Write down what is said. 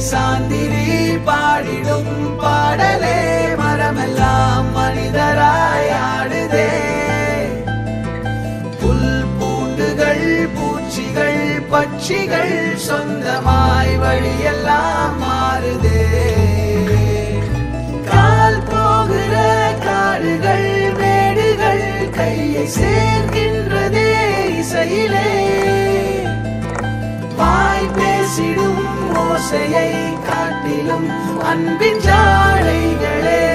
சாந்திரி பாடிடும் பாடலே மரமெல்லாம் மனிதராய் ஆடுதே புல் பூண்டுகள் பூச்சிகள் பட்சிகள் சொந்தமாய் வழியெல்லாம் மாறுதே கால் போகிற காடுகள் மேடுகள் கையை சேர்க்கின்றதே இசையிலே வாய் பேசிடும் ஓசையை காட்டிலும் அன்பின் ஜாடைகளே